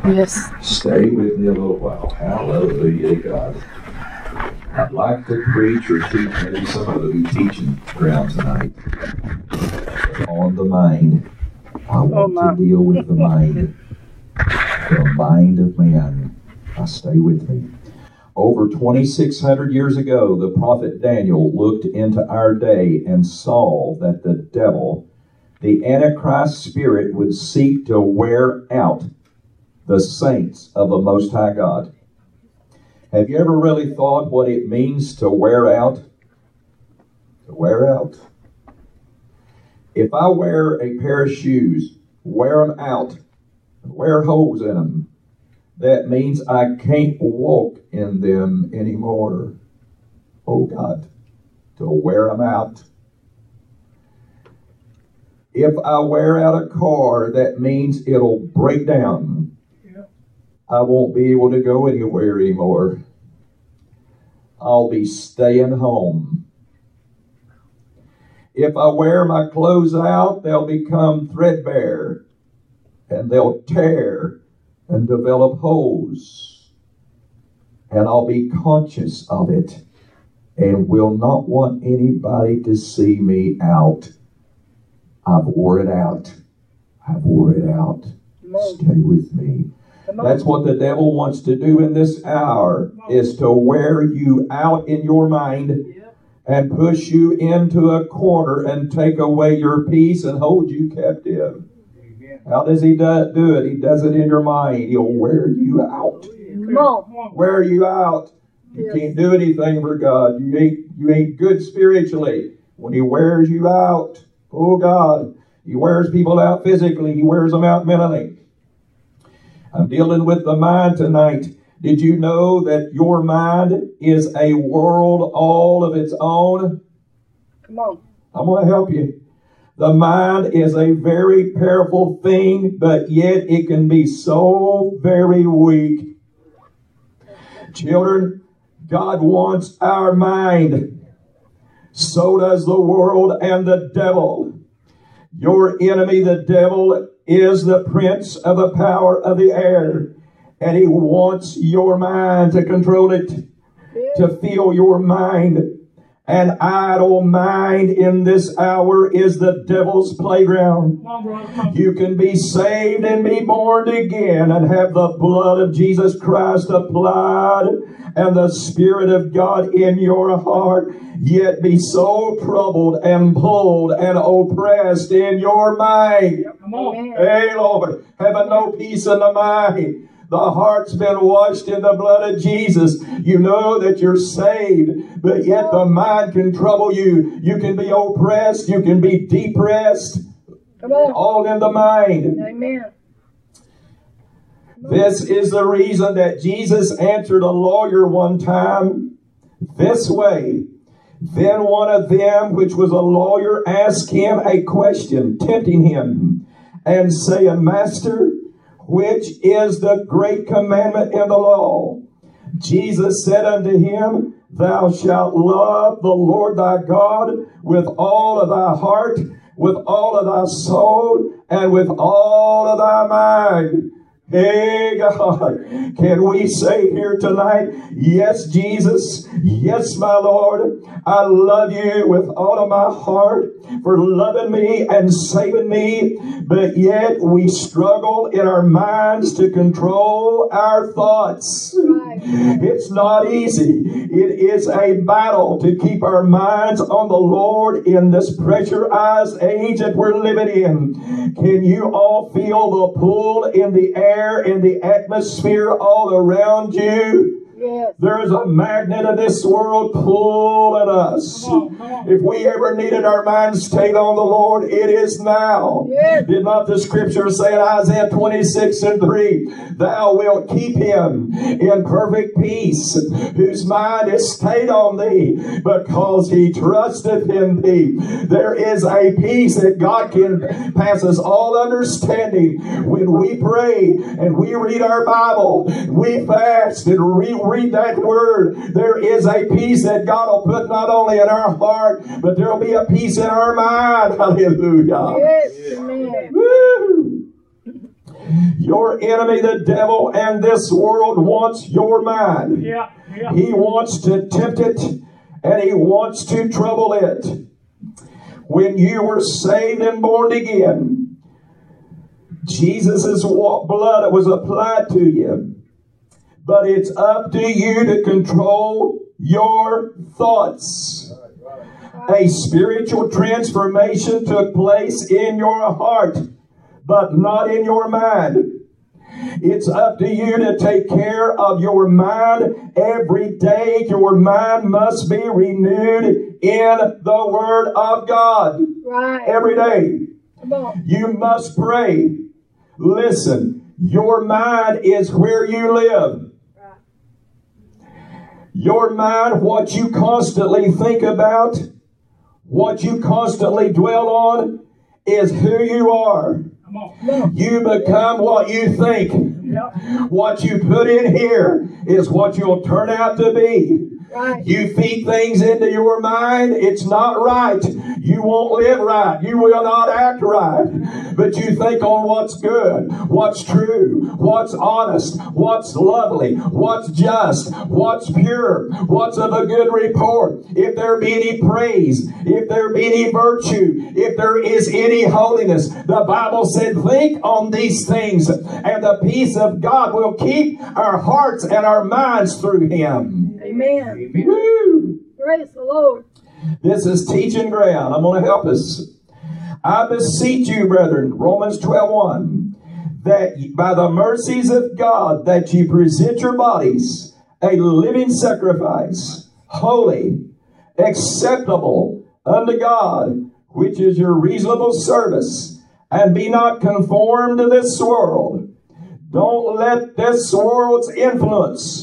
Yes. Stay with me a little while. Hallelujah to God. I'd like to preach or teach, maybe somebody will be teaching around tonight on the mind. I want to deal with the mind. The mind of man. Now stay with me. Over 2,600 years ago, the prophet Daniel looked into our day and saw that the devil, the Antichrist spirit, would seek to wear out the saints of the Most High God. Have you ever really thought what it means to wear out? To wear out. If I wear a pair of shoes, wear them out, wear holes in them, that means I can't walk in them anymore. Oh God, to wear them out. If I wear out a car, that means it'll break down. I won't be able to go anywhere anymore. I'll be staying home. If I wear my clothes out, they'll become threadbare and they'll tear and develop holes. And I'll be conscious of it and will not want anybody to see me out. I've wore it out. I've wore it out. Stay with me. That's what the devil wants to do in this hour, is to wear you out in your mind and push you into a corner and take away your peace and hold you captive. How does he do it? He does it in your mind. He'll wear you out. Wear you out. You can't do anything for God. You ain't good spiritually when he wears you out. Oh God, he wears people out physically. He wears them out mentally. I'm dealing with the mind tonight. Did you know that your mind is a world all of its own? Come on. I'm going to help you. The mind is a very powerful thing, but yet it can be so very weak. Children, God wants our mind. So does the world and the devil. Your enemy, the devil, is the prince of the power of the air. And he wants your mind to control it, to fill your mind. An idle mind in this hour is the devil's playground. You can be saved and be born again and have the blood of Jesus Christ applied and the Spirit of God in your heart, yet be so troubled and pulled and oppressed in your mind. Hey, Lord, having no peace in the mind. The heart's been washed in the blood of Jesus. You know that you're saved, but yet the mind can trouble you. You can be oppressed. You can be depressed. All in the mind. Amen. This is the reason that Jesus answered a lawyer one time this way. Then one of them, which was a lawyer, asked him a question, tempting him, and saying, Master, which is the great commandment in the law? Jesus said unto him, Thou shalt love the Lord thy God with all of thy heart, with all of thy soul, and with all of thy mind. Hey, God, can we say here tonight, yes, Jesus, yes, my Lord, I love you with all of my heart for loving me and saving me, but yet we struggle in our minds to control our thoughts. It's not easy. It is a battle to keep our minds on the Lord in this pressurized age that we're living in. Can you all feel the pull in the air, in the atmosphere all around you? Yes. There's a magnet of this world pulling us. If we ever needed our minds stayed on the Lord, it is now. Yes. Did not the scripture say in Isaiah 26:3, Thou wilt keep him in perfect peace, whose mind is stayed on thee, because he trusteth in thee. There is a peace that God can pass us all understanding when we pray and we read our Bible, we fast and read that word. There is a peace that God will put not only in our heart, but there will be a peace in our mind. Hallelujah. Yes. Amen. Woo. Your enemy, the devil, and this world wants your mind. Yeah. Yeah. He wants to tempt it, and he wants to trouble it. When you were saved and born again, Jesus' blood was applied to you. But it's up to you to control your thoughts. A spiritual transformation took place in your heart, but not in your mind. It's up to you to take care of your mind every day. Your mind must be renewed in the Word of God. Right. Every day. Come on. You must pray. Listen, your mind is where you live. Your mind, what you constantly think about, what you constantly dwell on, is who you are. Come on. You become what you think. Yep. What you put in here is what you'll turn out to be. Right. You feed things into your mind, it's not right. You won't live right. You will not act right. But you think on what's good, what's true, what's honest, what's lovely, what's just, what's pure, what's of a good report. If there be any praise, if there be any virtue, if there is any holiness, the Bible said, think on these things, and the peace of God will keep our hearts and our minds through Him. Amen. Woo! Praise the Lord. This is teaching ground. I'm going to help us. I beseech you, brethren, Romans 12:1, that by the mercies of God, that ye present your bodies a living sacrifice, holy, acceptable unto God, which is your reasonable service, and be not conformed to this world. Don't let this world's influence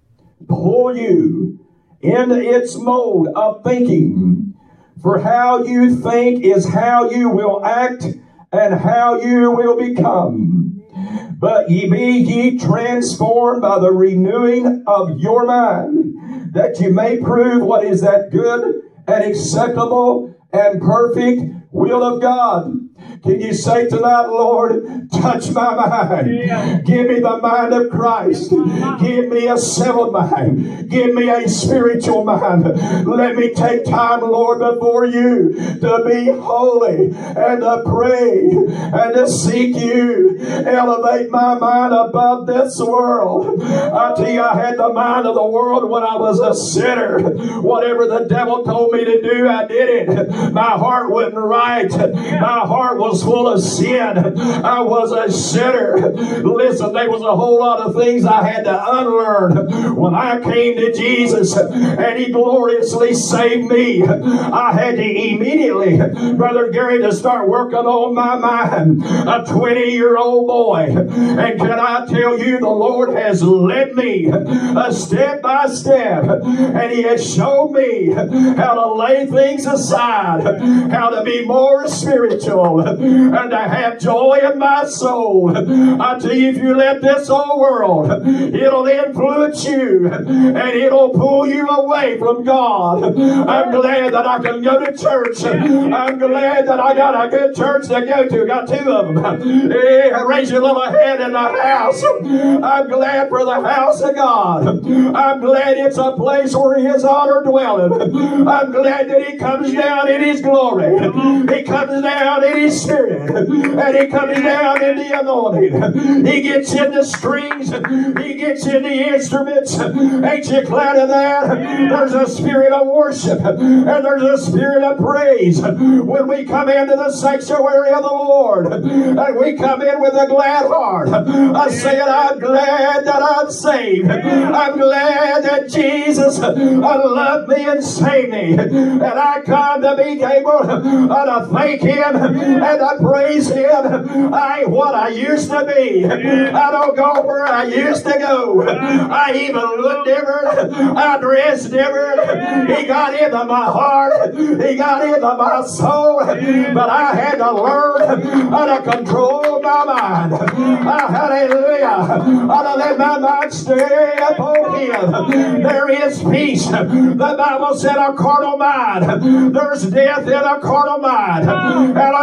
pull you into its mode of thinking. For how you think is how you will act and how you will become. But ye be ye transformed by the renewing of your mind, that you may prove what is that good and acceptable and perfect will of God. Can you say tonight, Lord, touch my mind. Yeah. Give me the mind of Christ. Give me a settled mind. Give me a spiritual mind. Let me take time, Lord, before you to be holy and to pray and to seek you. Elevate my mind above this world. I tell you, I had the mind of the world when I was a sinner. Whatever the devil told me to do, I did it. My heart wasn't right. My heart was full of sin. I was a sinner. Listen, there was a whole lot of things I had to unlearn when I came to Jesus and He gloriously saved me. I had to immediately, Brother Gary, to start working on my mind. A 20-year-old boy. And can I tell you, the Lord has led me step by step, and He has shown me how to lay things aside, how to be more spiritual, and to have joy in my soul. I tell you, if you let this old world, it'll influence you, and it'll pull you away from God. I'm glad that I can go to church. I'm glad that I got a good church to go to. Got two of them. Hey, raise your little head in the house. I'm glad for the house of God. I'm glad it's a place where His honor dwelleth. I'm glad that He comes down in His glory. He comes down in His Spirit. And He comes down in the anointing. He gets in the strings. He gets in the instruments. Ain't you glad of that? There's a spirit of worship. And there's a spirit of praise. When we come into the sanctuary of the Lord, and we come in with a glad heart, I say it, I'm glad that I'm saved. I'm glad that Jesus loved me and saved me. And I come to be able to thank Him and to praise Him. I ain't what I used to be. I don't go where I used to go. I even look different. I dress different. He got into my heart. He got into my soul. But I had to learn how to control my mind. Hallelujah. How to let my mind stay upon Him. There is peace. The Bible said a carnal mind. There's death in a carnal mind. And I'm flesh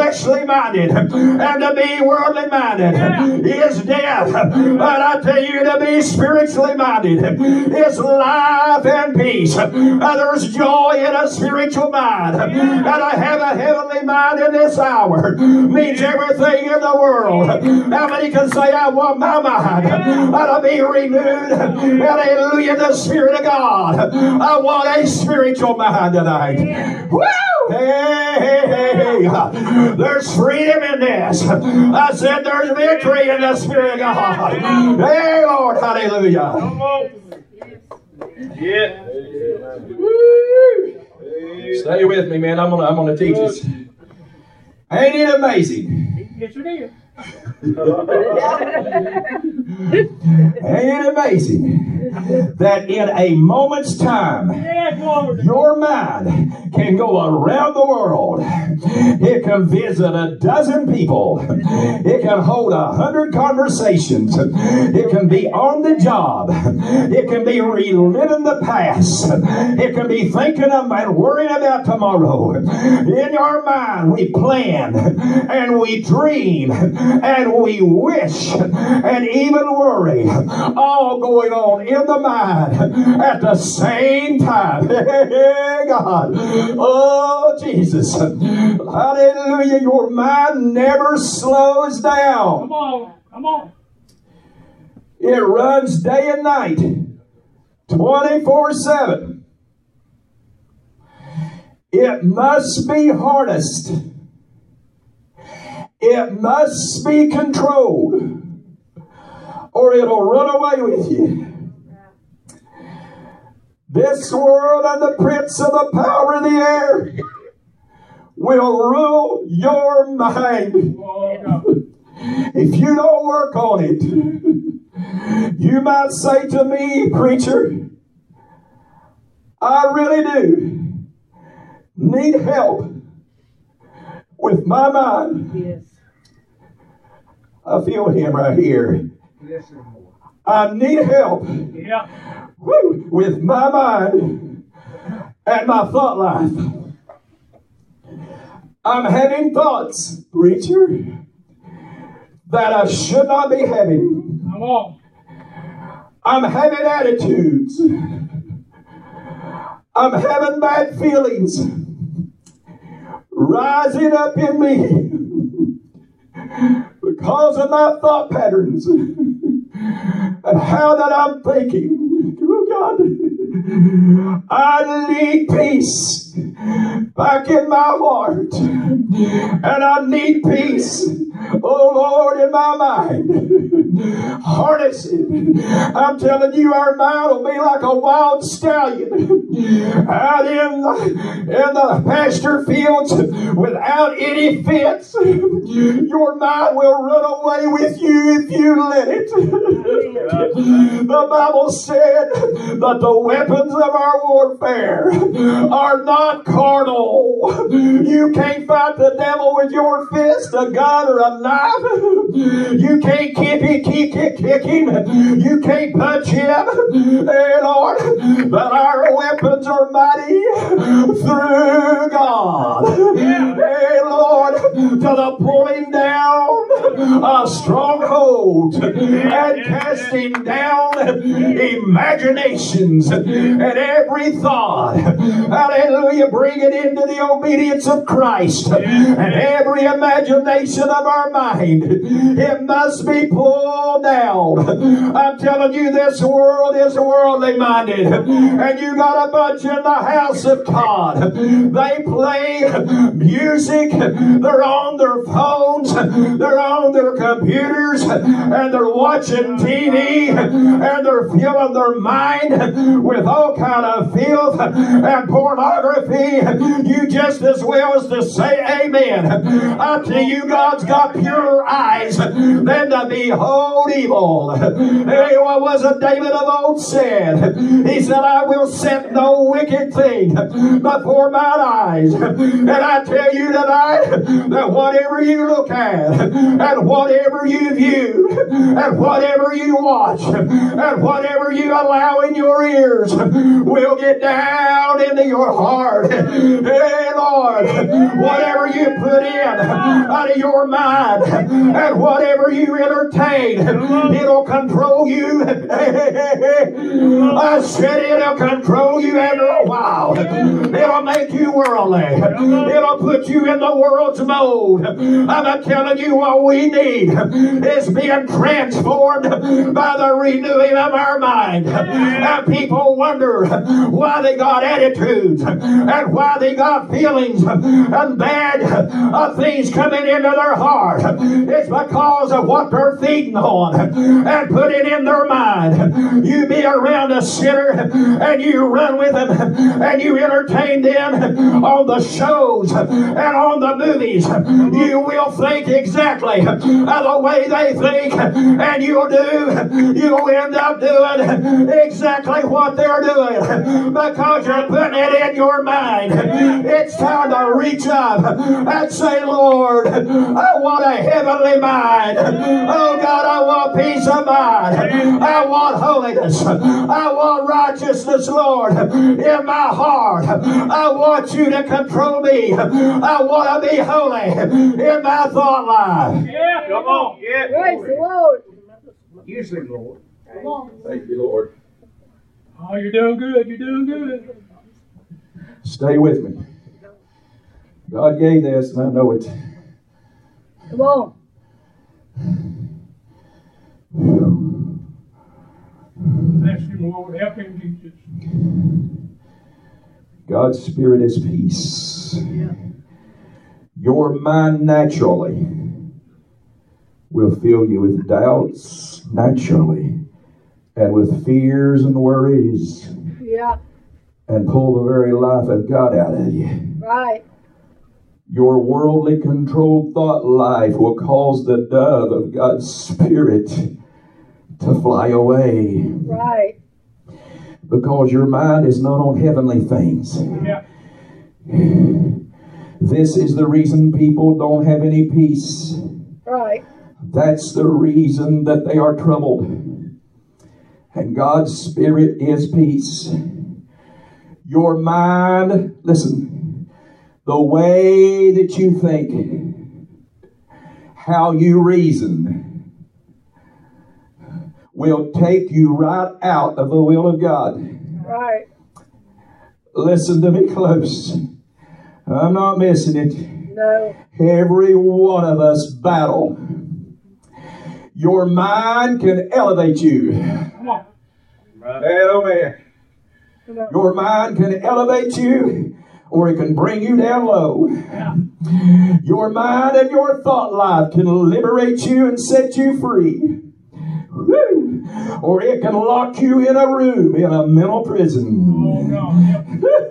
fleshly minded and to be worldly minded is death. But I tell you, to be spiritually minded is life and peace. There's joy in a spiritual mind. And I have a heavenly mind in this hour means everything in the world. How many can say, I want my mind to be renewed? Hallelujah, the Spirit of God. I want a spiritual mind tonight. Woo! Hey. There's freedom in this. I said there's victory in the Spirit of God. Hey, Lord, hallelujah. Yeah. Stay with me, man. I'm gonna teach this. Ain't it amazing? Yes, it is. Ain't it amazing that in a moment's time, your mind can go around the world. It can visit a dozen people. It can hold 100 conversations. It can be on the job. It can be reliving the past. It can be thinking about worrying about tomorrow. In our mind, we plan and we dream and we wish and even worry, all going on in the mind at the same time. Hey, God. Oh, Jesus. Hallelujah. Your mind never slows down. Come on. It runs day and night, 24/7. It must be harnessed. It must be controlled, or it'll run away with you. This world and the prince of the power of the air will rule your mind. If you don't work on it, you might say to me, preacher, I really do need help with my mind. Yes. I feel him right here. Yes, sir. I need help with my mind and my thought life. I'm having thoughts, preacher, that I should not be having. Come on. I'm having attitudes. I'm having bad feelings rising up in me because of my thought patterns and how that I'm thinking. Oh God, I need peace back in my heart, and I need peace, oh Lord, in my mind. Harness it. I'm telling you, our mind will be like a wild stallion out in the pasture fields without any fence. Your mind will run away with you if you let it. The Bible said that the weapons of our warfare are not carnal. You can't fight the devil with your fist, a gun, or a knife. You can't kick him. You can't punch him. Hey, Lord, but our weapons are mighty through God. Hey, Lord, to the pulling down of strongholds and casting down imaginations and every thought. Hallelujah. Bring it into the obedience of Christ. And every imagination of our mind, it must be pulled down. I'm telling you, this world is worldly minded. And you got a bunch in the house of God. They play music. They're on their phones. They're on their computers. And they're watching TV. And they're filling their mind with all kind of filth and pornography. You just as well as to say amen. I tell you, God's got purer eyes than to behold evil. Hey, what was it David of old said? He said, I will set no wicked thing before mine eyes. And I tell you tonight that whatever you look at and whatever you view and whatever you watch, and whatever you allow in your ears will get down into your heart. Hey, Lord, whatever you put in out of your mind, and whatever you entertain, it'll control you. I said it'll control you after a while. It'll make you worldly. It'll put you in the world's mold. I'm telling you, what we need is being transformed by the renewing of our mind. And people wonder why they got attitudes and why they got feelings and bad things coming into their heart. It's because of what they're feeding on and putting in their mind. You be around a sinner and you run with them and you entertain them on the shows and on the movies. You will think exactly the way they think, and you'll end up doing exactly what they're doing because you're putting it in your mind. It's time to reach up and say, Lord, I want a heavenly mind. Oh God, I want peace of mind. I want holiness. I want righteousness, Lord, in my heart. I want you to control me. I want to be holy in my thought life. Yeah, come on. Yeah. Praise the Lord. Use him, Lord. Come on. Thank you, Lord. Oh, you're doing good. You're doing good. Stay with me. God gave this, and I know it. Come on. Bless him, Lord. Help him, Jesus. God's Spirit is peace. Yeah. Your mind naturally will fill you with doubts naturally and with fears and worries Yeah. and pull the very life of God out of you. Right. Your worldly controlled thought life will cause the dove of God's Spirit to fly away Right. because your mind is not on heavenly things. Yeah. This is the reason people don't have any peace. Right. That's the reason that they are troubled. And God's Spirit is peace. Your mind, listen, the way that you think, how you reason, will take you right out of the will of God. Right. Listen to me close. I'm not missing it. No. Every one of us battle. Your mind can elevate you. Come on. Oh man. Come on. Your mind can elevate you, or it can bring you down low. Yeah. Your mind and your thought life can liberate you and set you free. Woo. Or it can lock you in a room in a mental prison. Oh, God.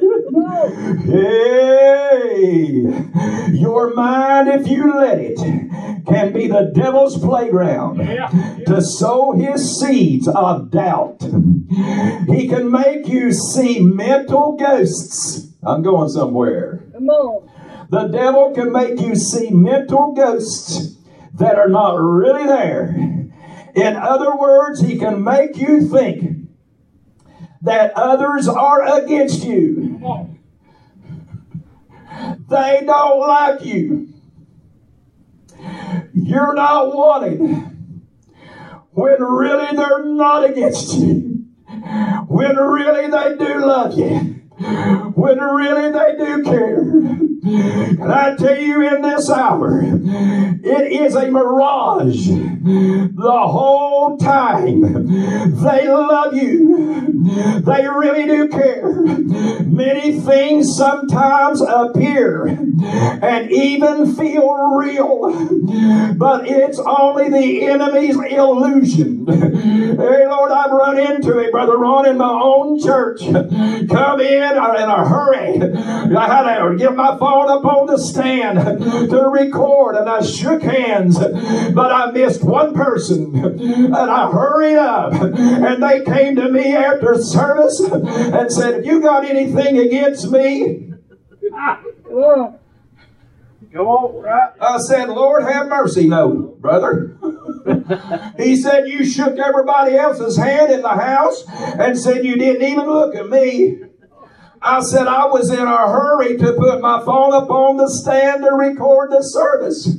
Hey, your mind, if you let it, can be the devil's playground to sow his seeds of doubt. He can make you see mental ghosts. I'm going somewhere. Come on. The devil can make you see mental ghosts that are not really there. In other words, he can make you think that others are against you. They don't like you. You're not wanted. When really they're not against you. When really they do love you. When really they do care. Can I tell you in this hour, it is a mirage. The whole time they love you. They really do care. Many things sometimes appear and even feel real, but it's only the enemy's illusion. Hey Lord, I've run into it, Brother Ron, in my own church. Come in a hurry. I had to get my phone up on the stand to record, and I shook hands, but I missed one person, and I hurried up, and they came to me after service and said, "Have you got anything against me?" Come on. Come on, right? I said, "Lord have mercy, no, brother." He said, you shook everybody else's hand in the house and said you didn't even look at me. I said, I was in a hurry to put my phone up on the stand to record the service.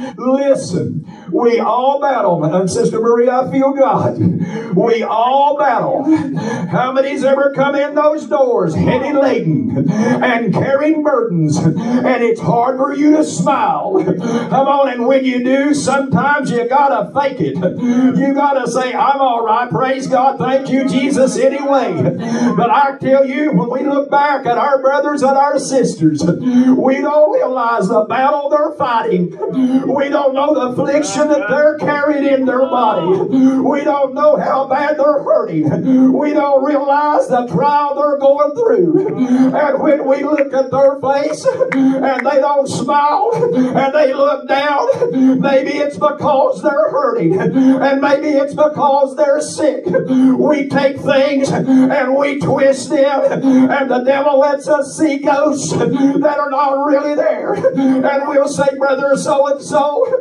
Listen, we all battle. And Sister Marie, I feel God. We all battle. How many's ever come in those doors heavy laden and carrying burdens, and it's hard for you to smile? Come on, and when you do, sometimes you gotta fake it. You gotta say, I'm all right, praise God, thank you, Jesus, anyway. But I tell you, when we look back at our brothers and our sisters, we don't realize the battle they're fighting. We don't know the affliction that they're carrying in their body. We don't know how bad they're hurting. We don't realize the trial they're going through. And when we look at their face and they don't smile and they look down, maybe it's because they're hurting, and maybe it's because they're sick. We take things and we twist them, and the devil lets us see ghosts that are not really there. And we'll say, brother so-and-so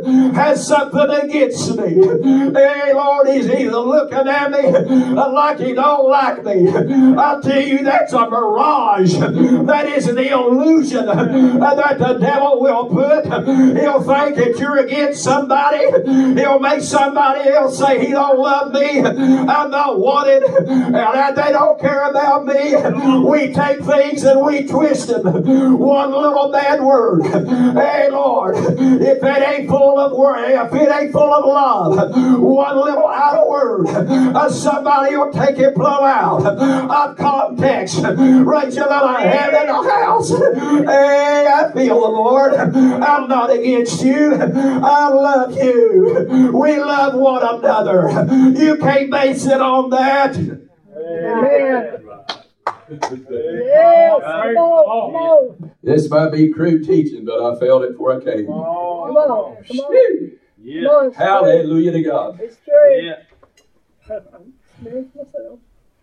has something against me. Hey, Lord, he's either looking at me like he don't like me. I tell you, that's a mirage. That is the illusion that the devil will put. He'll think that you're against somebody. He'll make somebody else say he don't love me. I'm not wanted. And they don't care about me. We take things and we twist them. One little bad word. Hey, Lord, if it ain't full of word, if it ain't full of love, one little out of word, somebody will take it plumb out of context. Raise your little hand in the house. Hey, I feel the Lord. I'm not against you. I love you. We love one another. You can't base it on that. Amen. Yes, come on. This might be crude teaching, but I felt it before I came. Come on. Yeah. Come on. Hallelujah to God. It's true. Yeah. I'm experienced myself.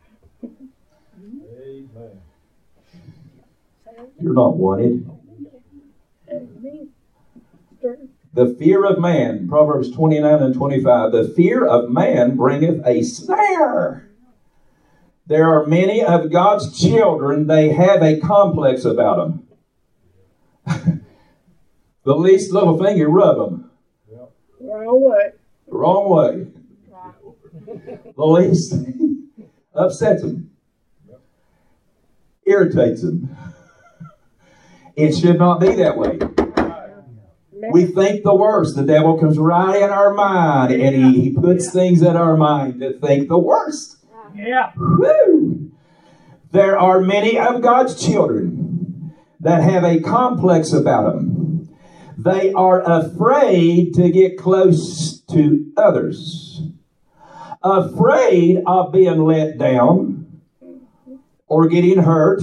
Amen. You're not wanted. Amen. True. The fear of man, Proverbs 29 and 25, the fear of man bringeth a snare. There are many of God's children, they have a complex about them. The least little thing, you rub them. Wrong way. Wrong way. The least thing upsets them. Irritates them. It should not be that way. We think the worst. The devil comes right in our mind, and he puts things in our mind to think the worst. Yeah. Woo! There are many of God's children that have a complex about them. They are afraid to get close to others. Afraid of being let down or getting hurt.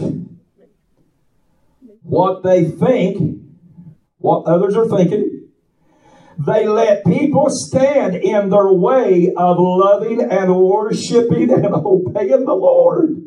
What they think, what others are thinking. They let people stand in their way of loving and worshiping and obeying the Lord.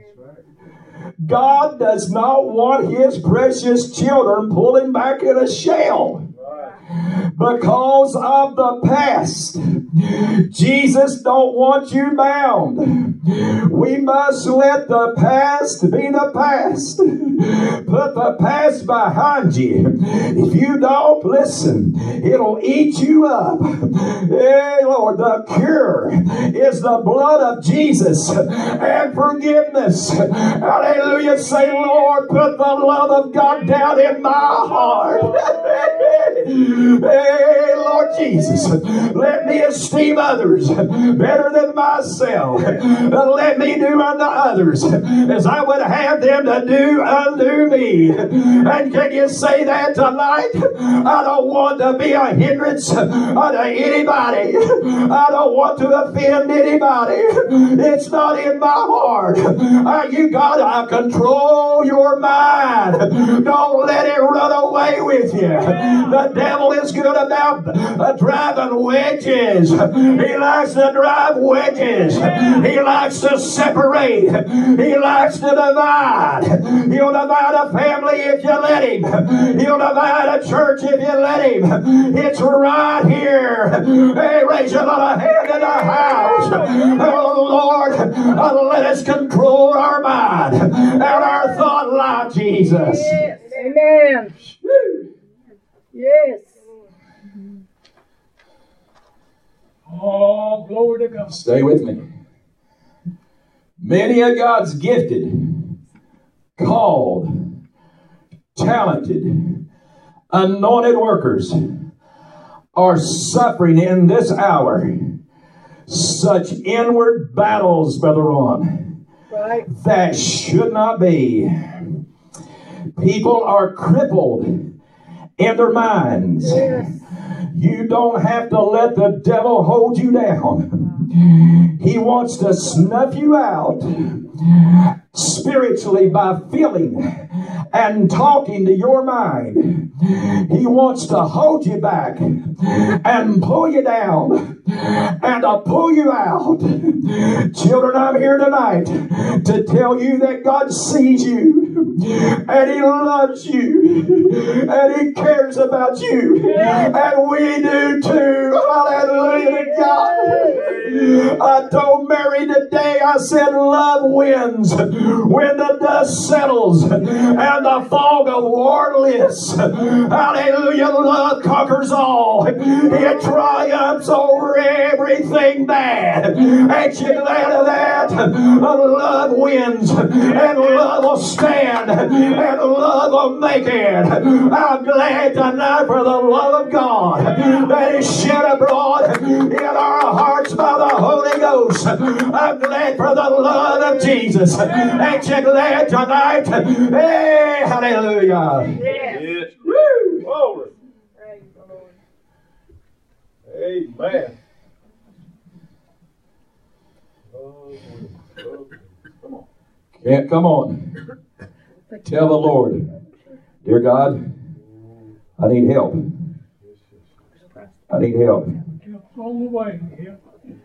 God does not want His precious children pulling back in a shell because of the past. Jesus don't want you bound. We must let the past be the past. Put the past behind you. If you don't listen, it'll eat you up. Hey, Lord, the cure is the blood of Jesus and forgiveness. Hallelujah. Say, Lord, put the love of God down in my heart. Hey, Lord Jesus, let me esteem others better than myself. Let me do unto others as I would have them to do unto me. And can you say that tonight? I don't want to be a hindrance unto anybody. I don't want to offend anybody. It's not in my heart. You got to control your mind. Don't let it run away with you. The devil devil is good about driving wedges. He likes to drive wedges. He likes to separate. He likes to divide. He'll divide a family if you let him. He'll divide a church if you let him. It's right here. Hey, raise your little hand in the house. Oh, Lord, let us control our mind and our thought life, Jesus. Yes. Amen. Yes. Oh, glory to God. Stay with me. Many of God's gifted, called, talented, anointed workers are suffering in this hour such inward battles, Brother Ron, Right. that should not be. People are crippled in their minds. Yes. You don't have to let the devil hold you down. He wants to snuff you out spiritually by feeling and talking to your mind. He wants to hold you back and pull you down and to pull you out. Children, I'm here tonight to tell you that God sees you and He loves you and He cares about you, and we do too. Hallelujah to God. I told Mary today, I said, love wins when the dust settles and the fog of war lifts. Hallelujah. Love conquers all. It triumphs over everything bad. Ain't you glad of that? Love wins, and love will stand, and love will make it. I'm glad tonight for the love of God that is shed abroad in our hearts by the Holy Ghost. I'm glad for the love of Jesus. Ain't you glad tonight? Hey, hallelujah. Yes. Woo. Glory. Praise the Lord. Amen. Oh, come on. Yeah, come on. Tell the Lord, dear God, I need help. I need help. Help's on the way. Help.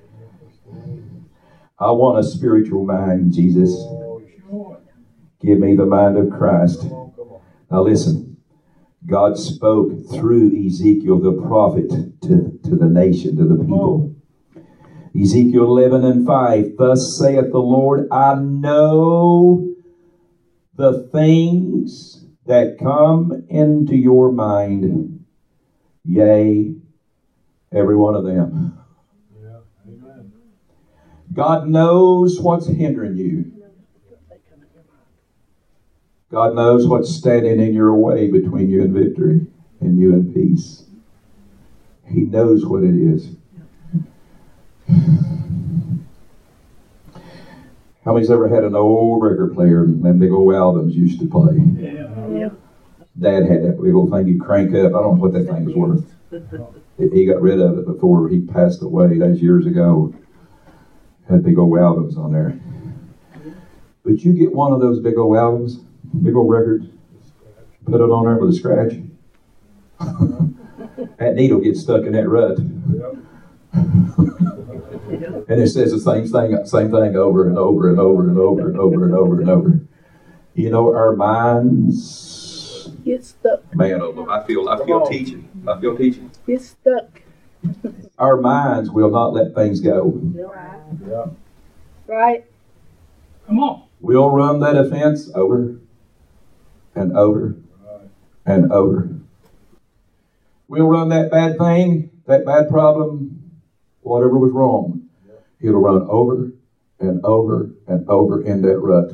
I want a spiritual mind, Jesus. Sure. Give me the mind of Christ. Come on. Now listen. God spoke through Ezekiel the prophet to the nation, to the people. Ezekiel 11:5. Thus saith the Lord, I know the things that come into your mind, yea, every one of them. Yeah. Amen. God knows what's hindering you. God knows what's standing in your way between you and victory and you and peace. He knows what it is. How many's ever had an old record player and them big old albums used to play? Yeah. Dad had that big old thing you crank up. I don't know what that thing was worth. He got rid of it before he passed away. That was years ago. Had big old albums on there. But you get one of those big old albums, big old records, put it on there with a scratch. That needle gets stuck in that rut. And it says the same thing over and over and over and over and over and over and over. You know, our minds. Get stuck. Man, oh Lord, I feel teaching. I feel teaching. Get stuck. Our minds will not let things go. Yeah. Right. Come on. We'll run that offense over and over and over. We'll run that bad thing, that bad problem, whatever was wrong. It'll run over and over and over in that rut.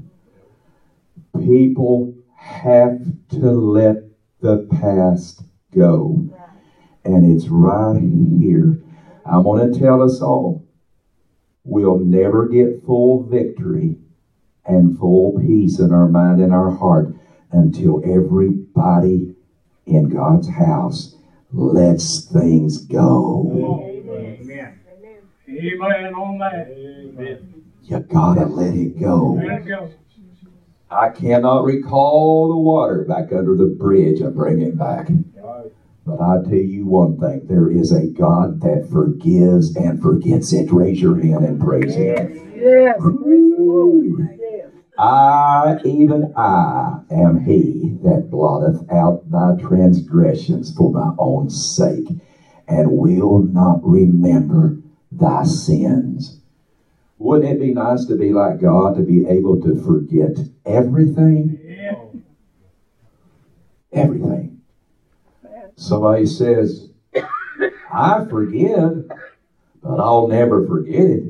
People have to let the past go. And it's right here. I want to tell us all, we'll never get full victory and full peace in our mind and our heart until everybody in God's house lets things go. Amen. Amen on that. Amen. You gotta let it go. Let it go. I cannot recall the water back under the bridge and bring it back. Right. But I tell you one thing, there is a God that forgives and forgets it. Raise your hand and praise Him. Yes. Praise the Lord. Yes. Even I am He that blotteth out thy transgressions for my own sake, and will not remember thy sins. Wouldn't it be nice to be like God, to be able to forget everything? Yeah. Everything. Somebody says, I forgive, but I'll never forget it.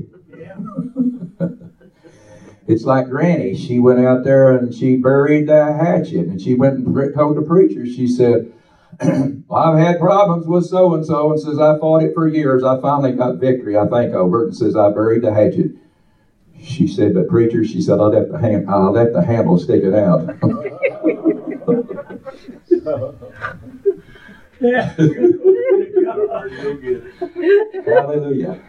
It's like Granny. She went out there and she buried the hatchet, and she went and told the preacher. She said, I've had problems with so-and-so, and says, I fought it for years. I finally got victory, I think, over it, and says, I buried the hatchet. She said, but preacher, she said, I left the handle sticking out. Yeah. Hallelujah.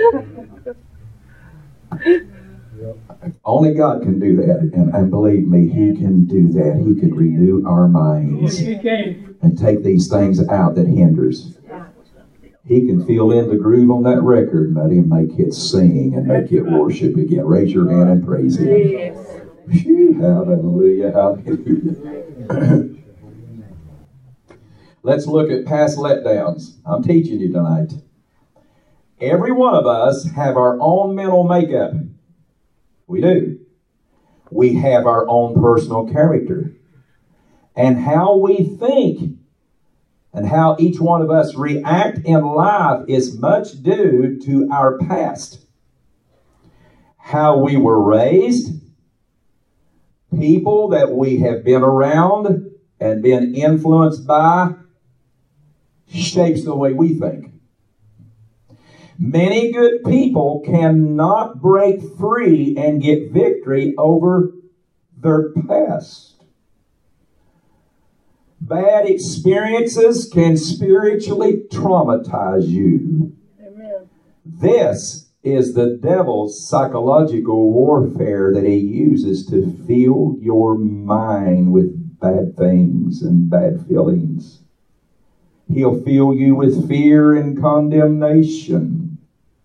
Only God can do that. And believe me, He can do that. He can renew our minds Yes, you can. and take these things out that hinders. He can fill in the groove on that record, buddy, and make it sing and make it worship again. Raise your hand and praise Him. Yes. Phew, hallelujah, hallelujah. Let's look at past letdowns. I'm teaching you tonight. Every one of us have our own mental makeup. We do. We have our own personal character. And how we think and how each one of us react in life is much due to our past. How we were raised, people that we have been around and been influenced by, shapes the way we think. Many good people cannot break free and get victory over their past. Bad experiences can spiritually traumatize you. Amen. This is the devil's psychological warfare that he uses to fill your mind with bad things and bad feelings. He'll fill you with fear and condemnation.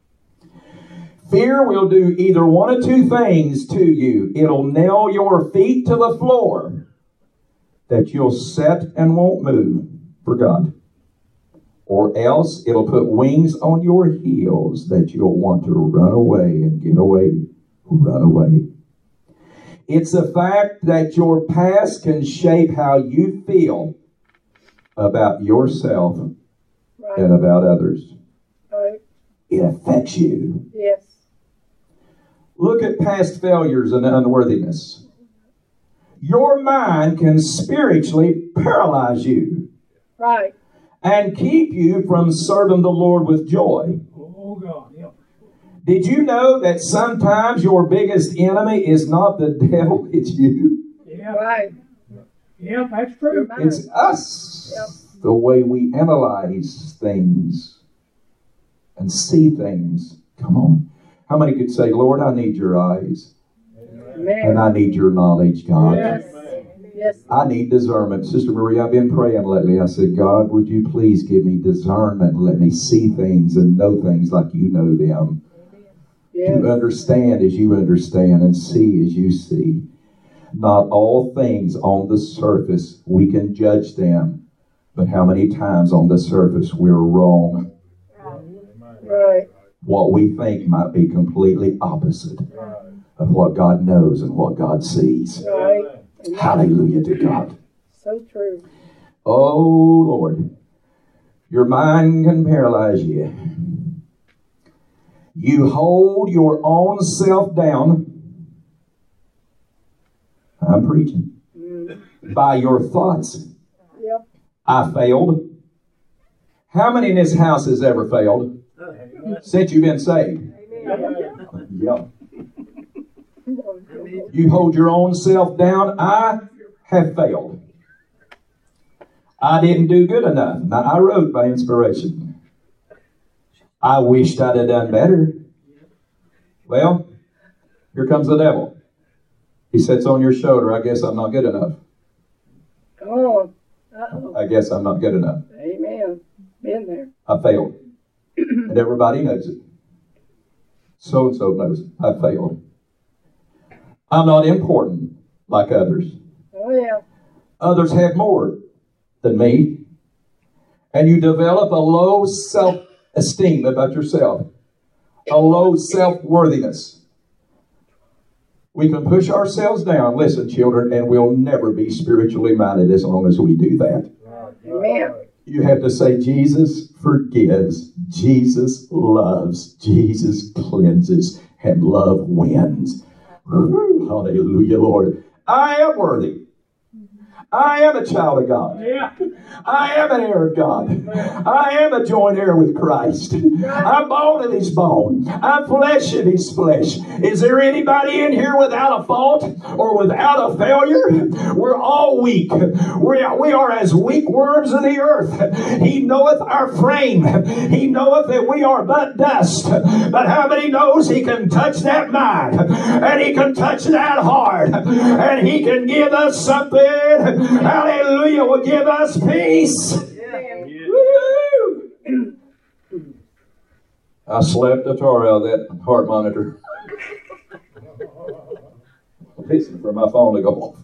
Fear will do either one of two things to you. It'll nail your feet to the floor, that you'll sit and won't move for God. Or else it'll put wings on your heels that you'll want to run away and get away. Run away. It's a fact that your past can shape how you feel about yourself Right. and about others. Right. It affects you. Yes. Look at past failures and unworthiness. Your mind can spiritually paralyze you Right. and keep you from serving the Lord with joy. Oh, God. Yeah. Did you know that sometimes your biggest enemy is not the devil, it's you? Yeah. Right. Yeah, that's true. Your mind. It's us. Yep. The way we analyze things and see things. Come on. How many could say, Lord, I need your eyes Amen. and I need your knowledge, God. Yes. Yes. I need discernment. Sister Marie, I've been praying lately. I said, God, would you please give me discernment and let me see things and know things like you know them. Yes. To understand as you understand and see as you see. Not all things on the surface, we can judge them. But how many times on the surface we're wrong? Right. What we think might be completely opposite of what God knows and what God sees. Right. Hallelujah to God. So true. Oh, Lord. Your mind can paralyze you. You hold your own self down. I'm preaching. By your thoughts. Yep. I failed. How many in this house has ever failed since you've been saved? Yeah. You hold your own self down. I have failed. I didn't do good enough. Now, I wrote by inspiration. I wished I'd have done better. Well, here comes the devil. He sits on your shoulder. I guess I'm not good enough. Come on. Uh-oh. I guess I'm not good enough. Amen. Been there. I failed. And everybody knows it. So-and-so knows it. I failed. I'm not important like others. Oh, yeah. Others have more than me. And you develop a low self-esteem about yourself. A low self-worthiness. We can push ourselves down, listen, children, and we'll never be spiritually minded as long as we do that. Amen. You have to say, Jesus forgives, Jesus loves, Jesus cleanses, and love wins. Woo, hallelujah, Lord. I am worthy. I am a child of God. Yeah. I am an heir of God. I am a joint heir with Christ. I'm bone of his bone. I'm flesh of his flesh. Is there anybody in here without a fault or without a failure? We're all weak. We are as weak worms of the earth. He knoweth our frame. He knoweth that we are but dust. But how many knows he can touch that mind? And he can touch that heart. And he can give us something. Hallelujah, will give us peace. Woo! I slapped the tar out of that heart monitor. Listening for my phone to go off.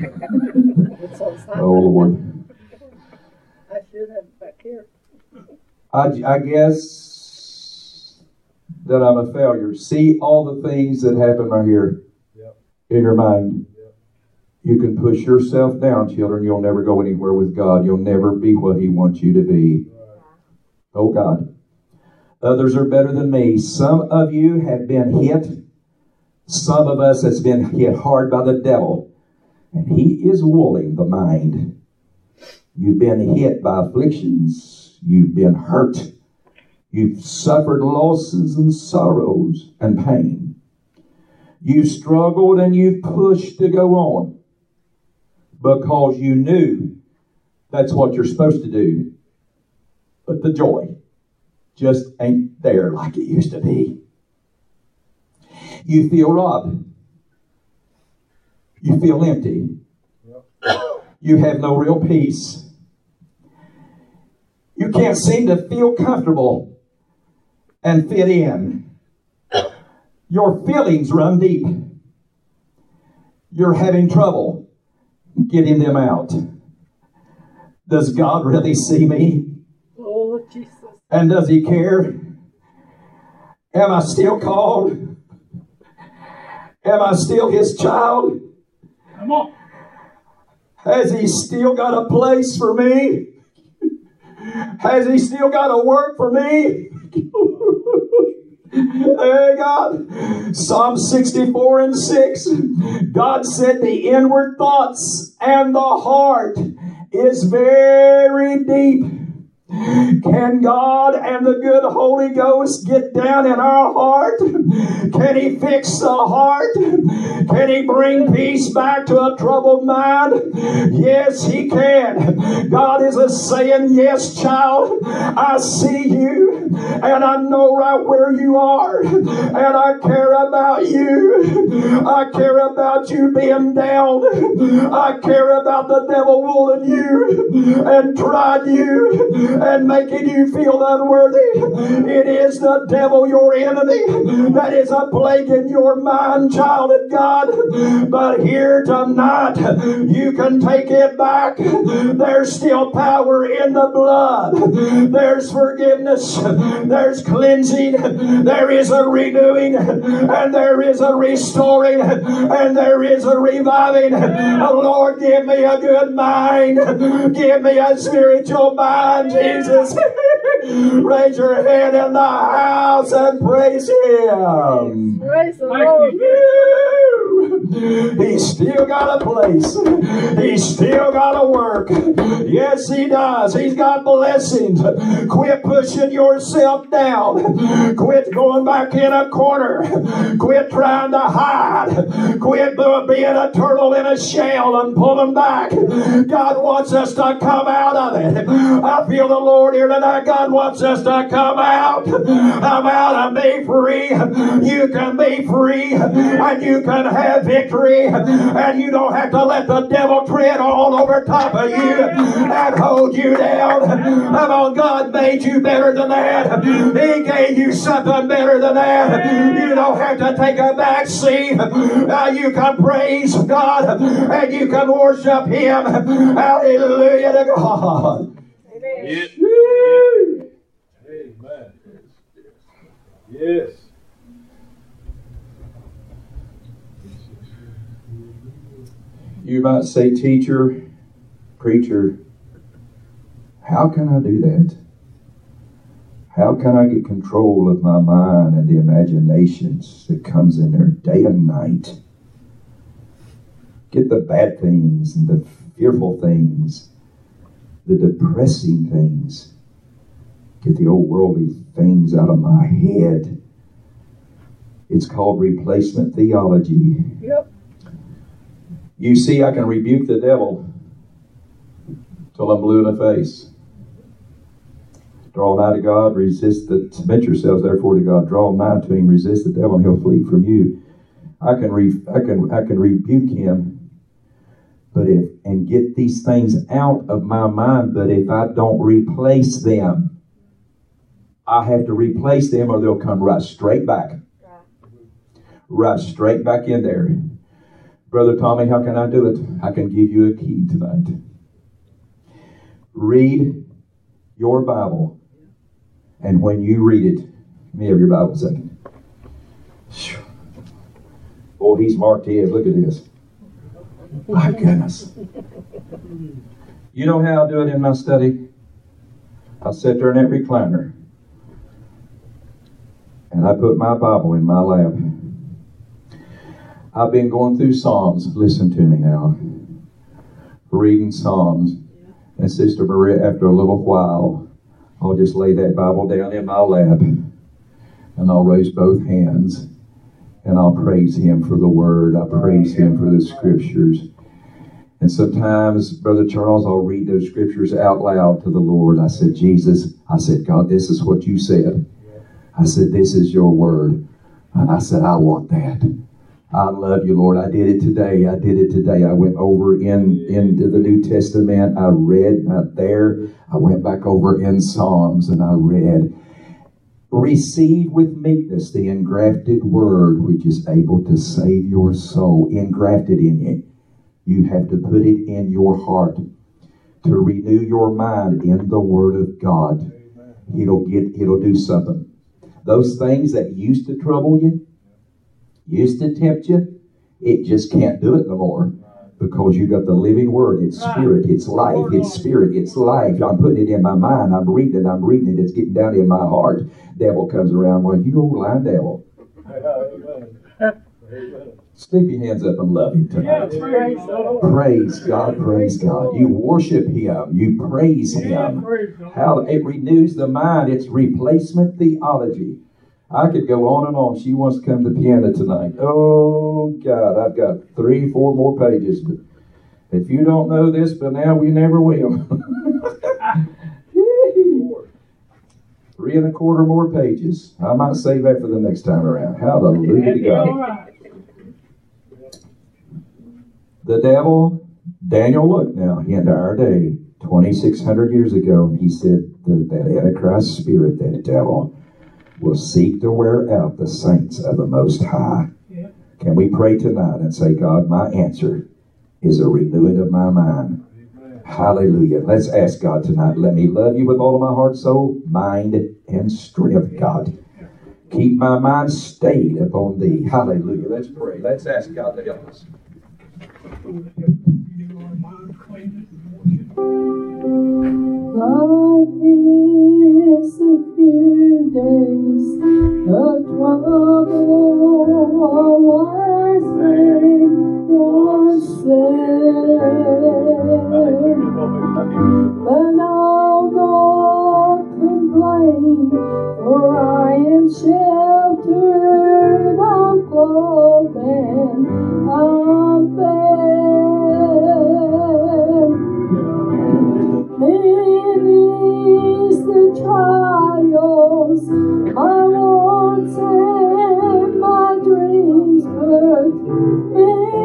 Oh, Lord. I should have it back here. I guess that I'm a failure. See all the things that happen right here in your mind. You can push yourself down, children. You'll never go anywhere with God. You'll never be what he wants you to be. Oh, God. Others are better than me. Some of you have been hit. Some of us has been hit hard by the devil. And he is wooling the mind. You've been hit by afflictions. You've been hurt. You've suffered losses and sorrows and pain. You've struggled and you've pushed to go on. Because you knew that's what you're supposed to do. But the joy just ain't there like it used to be. You feel robbed. You feel empty. You have no real peace. You can't seem to feel comfortable and fit in. Your feelings run deep. You're having trouble getting them out. Does God really see me? Oh, Jesus. And does he care? Am I still called? Am I still his child? Come on. Has he still got a place for me? Has he still got a work for me? Hey, God. Psalm 64 and 6. God said the inward thoughts and the heart is very deep. Can God and the good Holy Ghost get down in our heart? Can he fix the heart? Can he bring peace back to a troubled mind? Yes, he can. God is a saying, yes, child, I see you and I know right where you are and I care about you. I care about you being down. I care about the devil wooing you and tried you and making you feel unworthy. It is the devil, your enemy, that is a plague in your mind, child of God. But here tonight, you can take it back. There's still power in the blood. There's forgiveness. There's cleansing. There is a renewing. And there is a restoring. And there is a reviving. Lord, give me a good mind. Give me a spiritual mind, Jesus. Raise your hand in the house and praise him. Praise the Lord. He's still got a place. He's still got a work. Yes, he does. He's got blessings. Quit pushing yourself down. Quit going back in a corner. Quit trying to hide. Quit being a turtle in a shell and pulling back. God wants us to come out of it. I feel the Lord here tonight. God wants us to come out. Come out and be free. You can be free and you can have victory. victory, and you don't have to let the devil tread all over top of you and hold you down. Come on, God made you better than that. He gave you something better than that. You don't have to take a back seat. You can praise God and you can worship Him. Hallelujah to God. Yes. Amen. Yes. You might say, teacher, preacher, how can I do that? How can I get control of my mind and the imaginations that comes in there day and night? Get the bad things and the fearful things, the depressing things. Get the old worldly things out of my head. It's called replacement theology. Yep. You see, I can rebuke the devil till I'm blue in the face. Draw nigh to God, submit yourselves therefore to God. Draw nigh to Him, resist the devil, and He'll flee from you. I can rebuke him, and get these things out of my mind. But if I don't replace them, I have to replace them, or they'll come right straight back, right straight back in there. Brother Tommy, how can I do it? I can give you a key tonight. Read your Bible. And when you read it, let me have your Bible a second. Oh, he's marked his. Look at this. My goodness. You know how I do it in my study? I sit there in that recliner. And I put my Bible in my lap. I've been going through Psalms. Listen to me now. Reading Psalms. And Sister Maria, after a little while, I'll just lay that Bible down in my lap. And I'll raise both hands. And I'll praise Him for the Word. I praise Him for the Scriptures. And sometimes, Brother Charles, I'll read those Scriptures out loud to the Lord. I said, Jesus, I said, God, this is what you said. I said, this is your Word. And I said, I want that. I love you, Lord. I did it today. I did it today. I went over into the New Testament. I read not there. I went back over in Psalms and I read. Receive with meekness the engrafted word which is able to save your soul. Engrafted in you. You have to put it in your heart to renew your mind in the Word of God. It'll do something. Those things that used to trouble you, used to tempt you, it just can't do it no more. Because you got the living Word. It's Spirit, it's life, it's Spirit, it's life. I'm putting it in my mind. I'm reading it. It's getting down in my heart. Devil comes around. Well, you old lying devil. Stick your hands up and love Him tonight. Praise God, praise God. You worship Him. You praise Him. How it renews the mind. It's replacement theology. I could go on and on. She wants to come to the piano tonight. Oh, God, I've got 3-4 more pages. But if you don't know this, but now we never will. 3 1/4 more pages. I might save that for the next time around. Hallelujah to God. The devil, Daniel looked now into our day, 2,600 years ago, and he said that Antichrist spirit, that devil, will seek to wear out the saints of the Most High. Yeah. Can we pray tonight and say, God, my answer is a renewing of my mind. Amen. Hallelujah. Let's ask God tonight, let me love you with all of my heart, soul, mind, and strength, God. Keep my mind stayed upon thee. Hallelujah. Let's pray. Let's ask God to help us. Life is a few days of trouble, last thing was said. But I'll not complain, for I am sheltered, I'm clothed, and I'm fed. Many's the trials, my wants and my dreams, but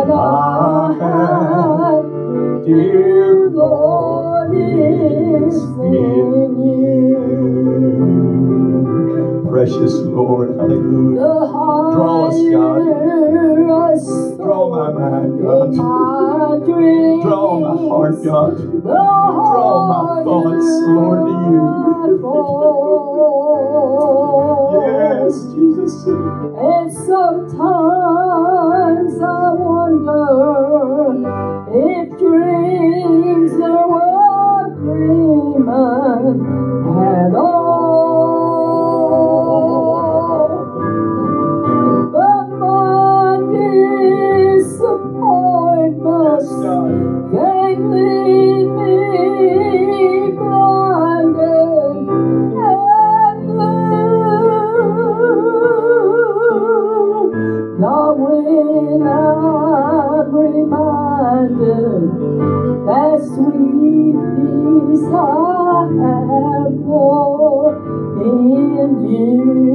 that I have, dear Lord, is in you. Precious Lord, hallelujah. The Draw us, God. higher I Draw my mind, God. my dreams, Draw my heart, God. the Draw my thoughts, Lord, to you. Yes, Jesus. And sometimes I wonder if dreams are worth dreaming at all. But my disappointments they leave me blinded and blue. Not when I'm reminded that sweet peace I have, Lord, in you.